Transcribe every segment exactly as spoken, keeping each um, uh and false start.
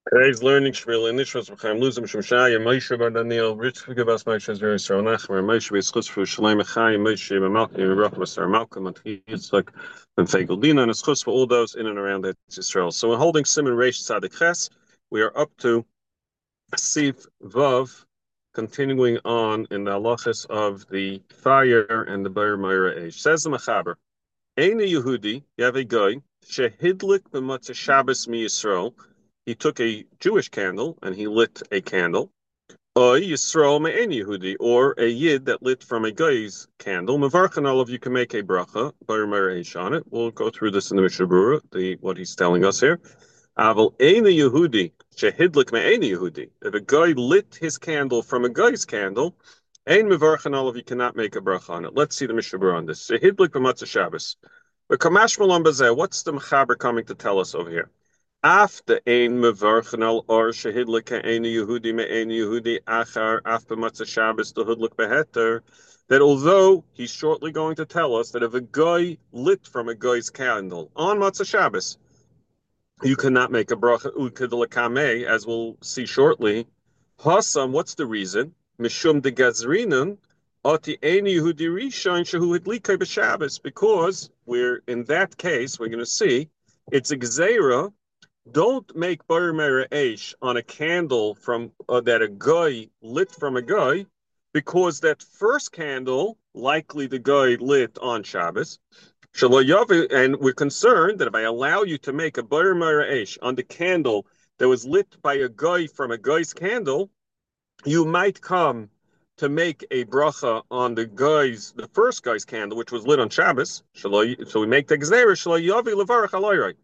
Today's learning shvil in Nishvas B'chaim Luzim Shemshaya Moshe Bar Daniel Rich Gabas Moshe Zeri Yisrael Nachmer Moshe B'Yitzchus for Shalem Echayim Moshe B'Malkim Yerach B'Sar Malkim and Yitzchak and Fegeldina and Eschus for all those in and around that Israel. So we're holding Simon Reish Tzadik Ches. We are up to Sif Vav, continuing on in the halachas of the fire and the Bar Meira Eish. Says the Mechaber, Ein Yehudi, you have a guy Shehidlik B'Matzah Shabbos Mi Yisrael. He took a Jewish candle and he lit a candle. Or Yisrael me'en Yehudi, or a Yid that lit from a guy's candle. Mevarchan all of you can make a bracha, Bar Mereish on it. We'll go through this in the Mishnah Berurah, the what he's telling us here. Aval ein Yehudi, shehidlik me'en Yehudi. If a guy lit his candle from a guy's candle, ein mevarchan all of you cannot make a bracha on it. Let's see the Mishnah Berurah on this. Shehidlik b'matzah Shabbos. But Kamash Malam Bazeh, what's the Mechaber coming to tell us over here? After ein mevarchanal or shehidlik ein Yehudi me'en Yehudi achar af b'matzah Shabbos the hudlik beheter, that although he's shortly going to tell us that if a guy lit from a guy's candle on matzah Shabbos, you cannot make a bracha uked, as we'll see shortly. Hasam, what's the reason? Mishum de gazrinun ati ein Yehudi rishon shehu hidlikay b'Shabbos, because we're in that case we're going to see it's a gzeira. Don't make bar mereish on a candle from uh, that a guy lit from a guy, because that first candle likely the guy lit on Shabbos. And we're concerned that if I allow you to make a bar mereish on the candle that was lit by a guy from a guy's candle, you might come to make a bracha on the guy's, the first guy's candle, which was lit on Shabbos. So we make the gzeira shelo yavi levarach aloyrei.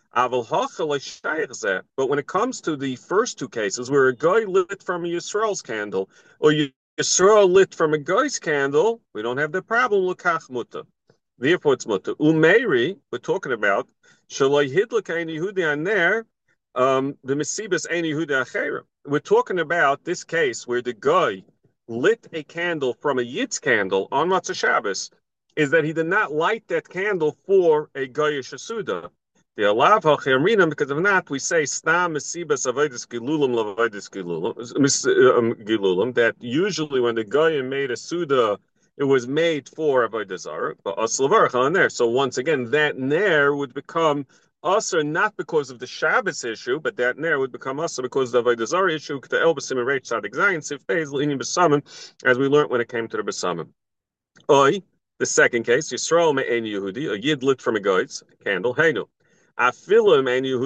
But when it comes to the first two cases, where a guy lit from a Yisrael's candle, or Yisrael lit from a guy's candle, we don't have the problem. L'kach muta. Therefore, it's muta. Umeiri, we're talking about shaloi hidlik ein Yehudi on there. Um, the mesibas ein Yehudi achera. We're talking about this case where the guy lit a candle from a Yid's candle on Matzah Shabbos, is that he did not light that candle for a Goyish Asuda. The alav ha'chemrinam, because if not, we say stam mesibas avodas gilulim lavodas gilulim. That usually when the guy made a suda, it was made for avodas zara, but aslavarcha on there. So once again, that ner would become usher not because of the Shabbos issue, but that ner would become usher because of the avodas zara issue. The elbasim and reich tzadik zayin sifteis l'inyan besamim, as we learned when it came to the besamim. Oi, the second case, Yisrael me'en Yehudi, a yid lit from a guy's candle. Heinu. So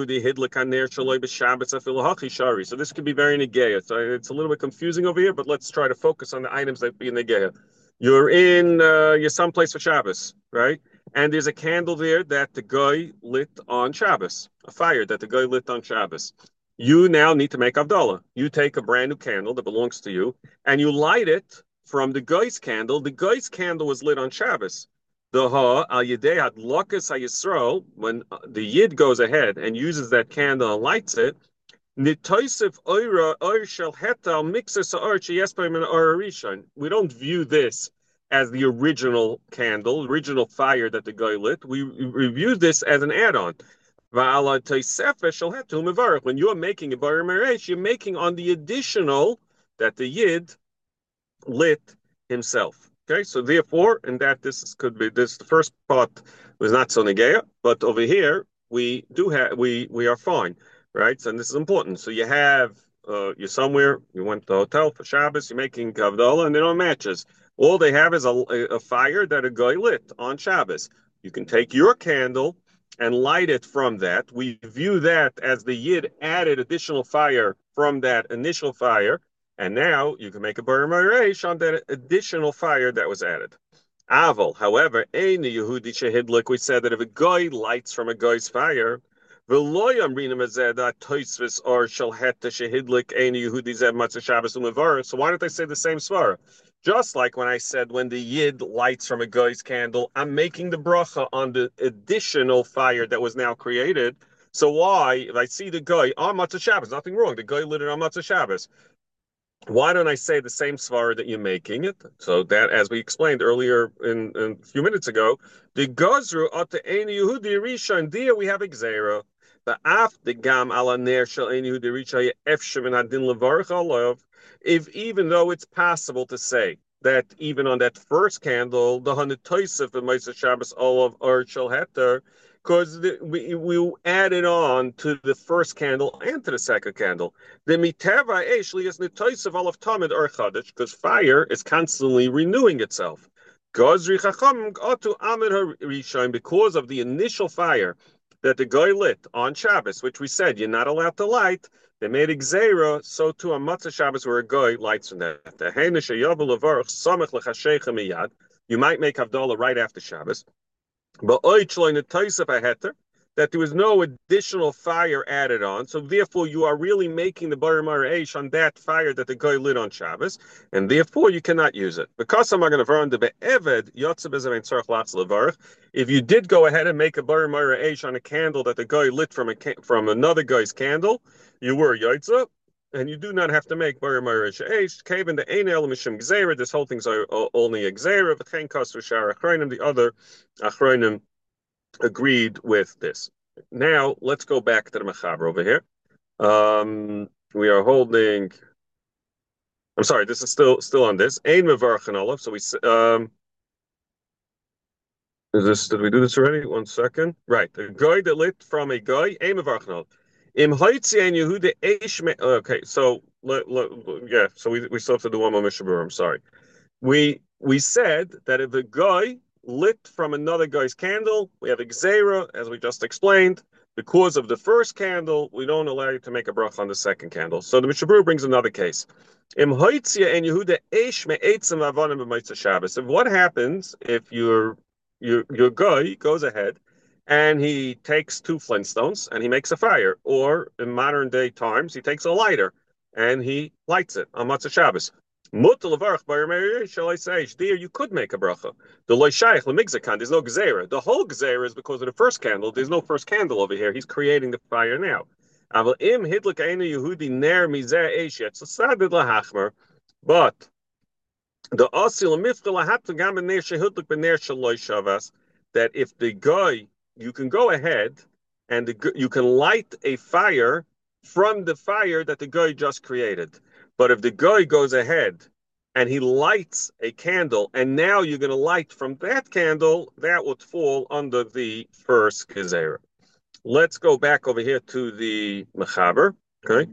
this could be very negeya. So it's a little bit confusing over here, but let's try to focus on the items that be negeya. You're in uh, you're someplace for Shabbos, right? And there's a candle there that the guy lit on Shabbos, a fire that the guy lit on Shabbos. You now need to make Havdalah. You take a brand new candle that belongs to you, and you light it from the guy's candle. The guy's candle was lit on Shabbos. The ha al yedei hadlakas hayisrael, when the yid goes ahead and uses that candle and lights it, nitoisif oira oir shel hetal mixes ha'or sheyespayim and or rishon. We don't view this as the original candle, original fire that the guy lit. We, we view this as an add-on. When you are making a bar mereish, you're making on the additional that the yid lit himself. Okay, so therefore, in that this could be this the first part was not so negeya, but over here we do have we we are fine, right? So and this is important. So you have uh, you're somewhere, you went to the hotel for Shabbos, you're making kavdala, and they don't matches. All they have is a, a fire that a guy lit on Shabbos. You can take your candle and light it from that. We view that as the yid added additional fire from that initial fire. And now you can make a bar mereish on that additional fire that was added. Aval, however, ein Yehudi shehidlik. We said that if a guy lights from a guy's fire, v'loyam rinam azeda toisvis or shalheta shehidlik ein Yehudi zeh matzah Shabbos umevar. So why don't they say the same svara? Just like when I said when the yid lights from a guy's candle, I'm making the bracha on the additional fire that was now created. So why, if I see the guy on matzah Shabbos, nothing wrong. The guy lit it on matzah Shabbos. Why don't I say the same svara that you're making it? So that, as we explained earlier in, in a few minutes ago, the gazru ata ein Yehudi rishon, there we have a gzeira. If even though it's possible to say that even on that first candle, the hundred toisef and Moshe Shabbos olav or shel heter, because we we added on to the first candle and to the second candle. The miteva eshli is nitoisef olav tamid or chadash, because fire is constantly renewing itself. Gozri chacham otu amid harishon, because of the initial fire that the guy lit on Shabbos, which we said you're not allowed to light. They made Xera, so too on Matzah Shabbos where a guy lights from that. You might make Havdalah right after Shabbos. But that there was no additional fire added on, so therefore you are really making the Bar Mara'ish on that fire that the guy lit on Shabbos, and therefore you cannot use it. Because I'm going to run the be'eved if you did go ahead and make a Bar Mara'ish on a candle that the guy lit from a from another guy's candle, you were Yaitza, and you do not have to make Bar Mara'ish. Kaven the Ein El Mishim Gzeira, this whole thing's only a Gzeira, V'chein Kasu Shar Achronim, the other Achronim agreed with this. Now let's go back to the Mechaber over here. Um, we are holding. I'm sorry, this is still still on this. Ein mevarchen olav. So we um, is this? Did we do this already? One second. Right, a guy that lit from a guy. Ein mevarchen olav. Im hoitzi ein Yehuda eish. Okay, so let, let, yeah, so we we still have to do one more Mishabur. I'm sorry. We we said that if a guy lit from another guy's candle, we have a Xera, as we just explained. Because of the first candle, we don't allow you to make a bracha on the second candle. So the Mishabur brings another case. Im hoitzia and Yehuda eish me'etzem avonim b'motzei Shabbos. So what happens if your your your guy goes ahead and he takes two flintstones and he makes a fire, or in modern day times he takes a lighter and he lights it on Motzei Shabbos? There you could make a bracha. The loishayich lemigzakan, there's no gzeira. The whole gzeira is because of the first candle. There's no first candle over here. He's creating the fire now. But the asil mifkala hatagam b'ner shehudlik b'ner shaloy shavas, that if the guy, you can go ahead and the, you can light a fire from the fire that the guy just created. But if the guy goes ahead and he lights a candle, and now you're going to light from that candle, that would fall under the first gezerah. Let's go back over here to the Mechaber. Okay.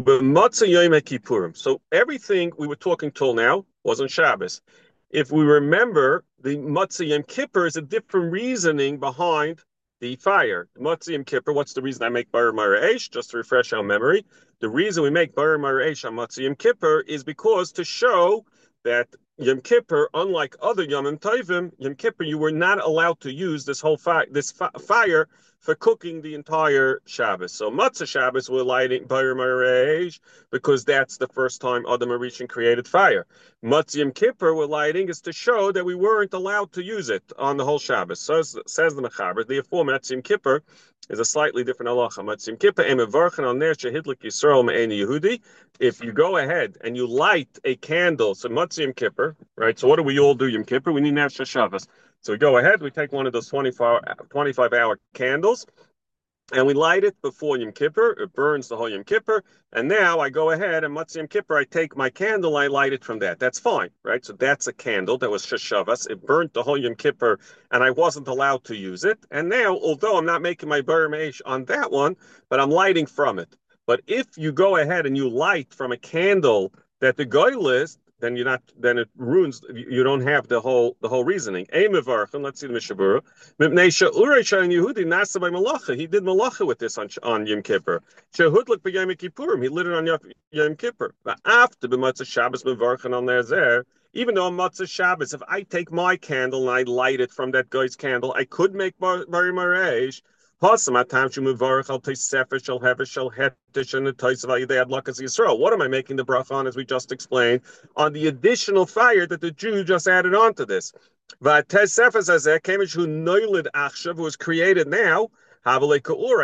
So everything we were talking till now was on Shabbos. If we remember, the Matzah Yom Kippur is a different reasoning behind the fire. Matzah Yom Kippur, what's the reason I make Bar Mara'ish? Just to refresh our memory. The reason we make Bar Mara'ish on Matzah Yom Kippur is because to show that Yom Kippur, unlike other Yom Tovim, Yom Kippur, you were not allowed to use this whole fi- this fi- fire for cooking the entire Shabbos. So Matzah Shabbos we're lighting Bar Mara'ish because that's the first time Adam Arishan created fire. Matzah Yom Kippur we're lighting is to show that we weren't allowed to use it on the whole Shabbos. So says the Mechaber. Therefore, Matzah Yom Kippur is a slightly different halacha. Matzah Yom Kippur em mevarchen al ner shehidlik Yisrael me'en Yehudi. If you go ahead and you light a candle, so Matzah Yom Kippur, right? So what do we all do Yom Kippur? We need Nefesh Shabbos. So we go ahead, we take one of those twenty-five hour candles, and we light it before Yom Kippur. It burns the whole Yom Kippur. And now I go ahead and Matzah Yom Kippur, I take my candle, I light it from that. That's fine, right? So that's a candle that was Sheshavas. It burnt the whole Yom Kippur, and I wasn't allowed to use it. And now, although I'm not making my Bar Meish on that one, but I'm lighting from it. But if you go ahead and you light from a candle that the guy lists, then you're not. Then it ruins. You don't have the whole the whole reasoning. Let's see the Mishabura. He did malacha with this on on Yom Kippur. He lit it on Yom Kippur. But after the Matzah Shabbos mevarchen on there, even though on Matzah Shabbos, if I take my candle and I light it from that guy's candle, I could make Bar Mara'ish. What am I making the bracha on, as we just explained, on the additional fire that the Jew just added on to this? Who was created now, We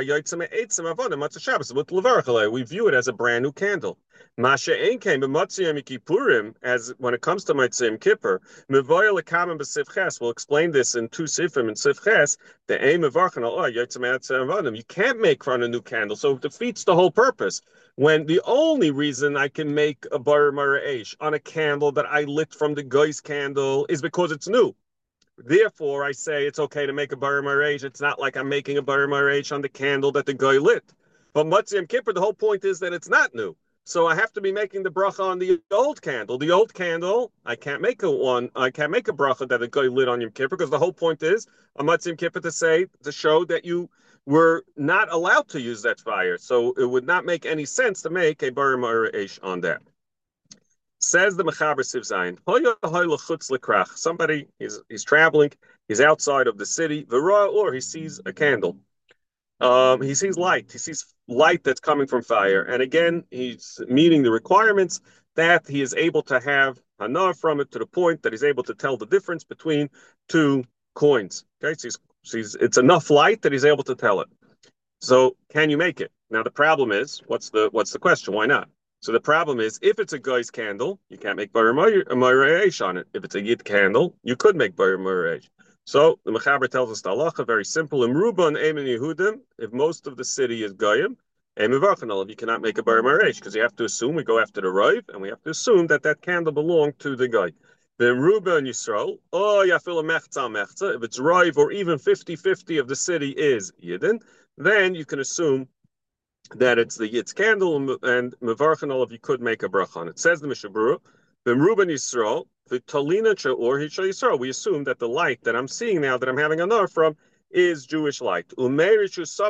view it as a brand new candle. Masha Ein came b'Matziyim Kippurim, as when it comes to Matziyim Kippur, Mevoyel Lekamen b'Sivches. We'll explain this in two sifrim in Sivches. The aim of Varchan al Yotzim. You can't make from a new candle, so it defeats the whole purpose. When the only reason I can make a bar mara'esh on a candle that I lit from the guy's candle is because it's new. Therefore, I say it's okay to make a bar mara'esh. It's not like I'm making a bar mara'esh on the candle that the guy lit. But Matziyim Kippur, the whole point is that it's not new. So I have to be making the bracha on the old candle. The old candle, I can't make a one. I can't make a bracha that the guy lit on Yom Kippur, because the whole point is on Matziyim Kippur to say to show that you were not allowed to use that fire. So it would not make any sense to make a bar mara'esh on that. Says the Mechaber Siv Zayin. Somebody is he's traveling. He's outside of the city. Or he sees a candle. Um, he sees light. He sees light that's coming from fire. And again, he's meeting the requirements that he is able to have enough from it to the point that he's able to tell the difference between two coins. Okay, so, he's, so he's, it's enough light that he's able to tell it. So can you make it? Now the problem is, what's the what's the question? Why not? So the problem is, if it's a guy's candle, you can't make bar mara'esh on it. If it's a yid candle, you could make bar mara'esh. So the Mechaber tells us the halacha, very simple. In Ruban Eimen Yehudim, if most of the city is Goyim, Eimen Vachanol, you cannot make a bar mara'esh, because you have to assume, we go after the Rav, and we have to assume that that candle belonged to the guy. Then Ruban Yisrael, oh, Yafil Mechza Mechza, if it's Rav or even fifty-fifty of the city is Yidden, then you can assume that it's the Yid's candle, and Mevarchanol, if you could make a bracha on it. Says the Mishabura, then Ruban Yisrael, the Talina Or Hisha Yisrael, we assume that the light that I'm seeing now, that I'm having enough from, is Jewish light. As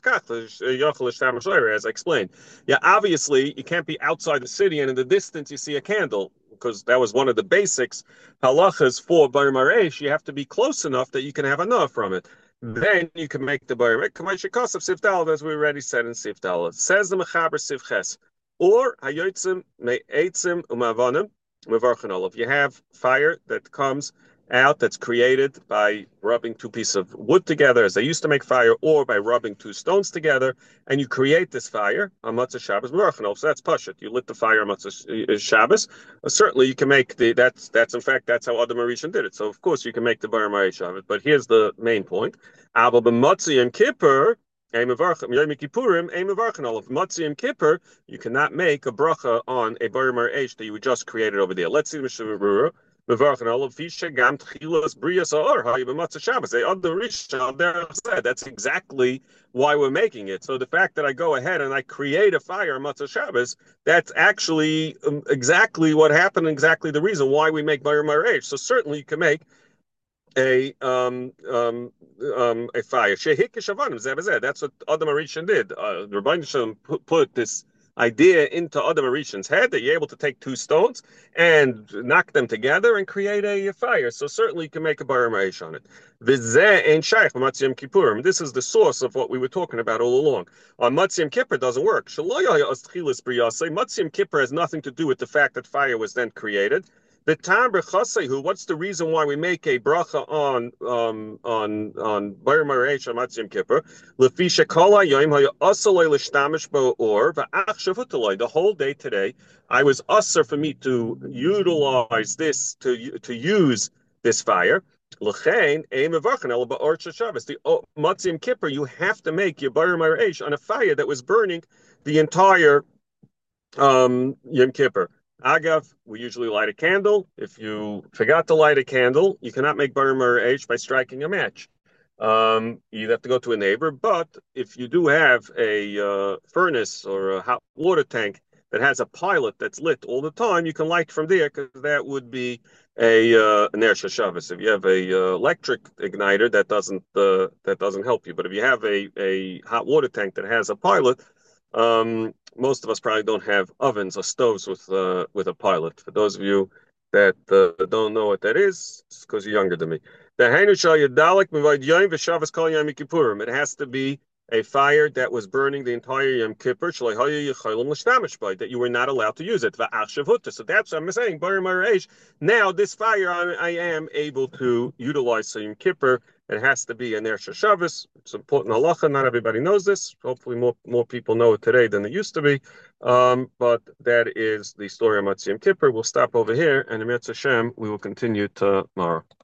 I explained. Yeah, obviously, you can't be outside the city and in the distance you see a candle, because that was one of the basics halachas for bar mara'esh. You have to be close enough that you can have enough from it. Then you can make the bar mara'esh, of Sifdal, as we already said in Sifdal. Says the Mechaber Sivches, or hayotzim me'etzim umavanim. If you have fire that comes out that's created by rubbing two pieces of wood together, as they used to make fire, or by rubbing two stones together, and you create this fire on Matzah Shabbos, so that's Pashut. You lit the fire on Matzah Shabbos. Well, certainly you can make the, that's, that's in fact, that's how Adam Arishan did it. So of course you can make the Bar Mara'esh of it. But here's the main point. Abba b'Matzah and Kippur, Yom Kippurim, of Matzah and Kippur, you cannot make a bracha on a bar mara'esh that you just created over there. Let's see the Mishavurah. That's exactly why we're making it. So the fact that I go ahead and I create a fire on Matzah Shabbos, that's actually um, exactly what happened, exactly the reason why we make bar mara'esh. So certainly you can make a um um um a fire. That's what Adam Arishan did. Uh, Rabbi Shalom put, put this idea into Adam Arishan's head that you're able to take two stones and knock them together and create a, a fire. So certainly you can make a bar mara'esh on it. This is the source of what we were talking about all along. On Matzah Kippur doesn't work. Matzah Kippur has nothing to do with the fact that fire was then created. The Tam B'Chasehu, what's the reason why we make a bracha on um on on Bar Mara'esh on Matzah Kippur? Lefisha Kol Hayom Haya Asalei L'Shtamish Bo Or V'Achshav Hutaloi. The whole day today, I was usher for me to utilize this to to use this fire. L'chein Ein Mevarchen Ela Ba'or Shabbos. The Matzah Kippur, you have to make your Bar Mara'esh on a fire that was burning the entire um Yom Kippur. Agav, we usually light a candle. If you forgot to light a candle, you cannot make bar mara'esh by striking a match. Um, you'd have to go to a neighbor. But if you do have a uh, furnace or a hot water tank that has a pilot that's lit all the time, you can light from there, because that would be a uh, an Ner Shabbos. If you have a uh, electric igniter, that doesn't uh, that doesn't help you. But if you have a a hot water tank that has a pilot, um, most of us probably don't have ovens or stoves with uh, with a pilot. For those of you that uh, don't know what that is, it's because you're younger than me. It has to be a fire that was burning the entire Yom Kippur, that you were not allowed to use it. So that's what I'm saying. Now this fire I, I am able to utilize Yom Kippur. It has to be an Ner Shabbos. It's important halacha. Not everybody knows this. Hopefully more, more people know it today than it used to be. Um, but that is the story of Yom Kippur. We'll stop over here, and in Mitzvah Hashem, we will continue tomorrow.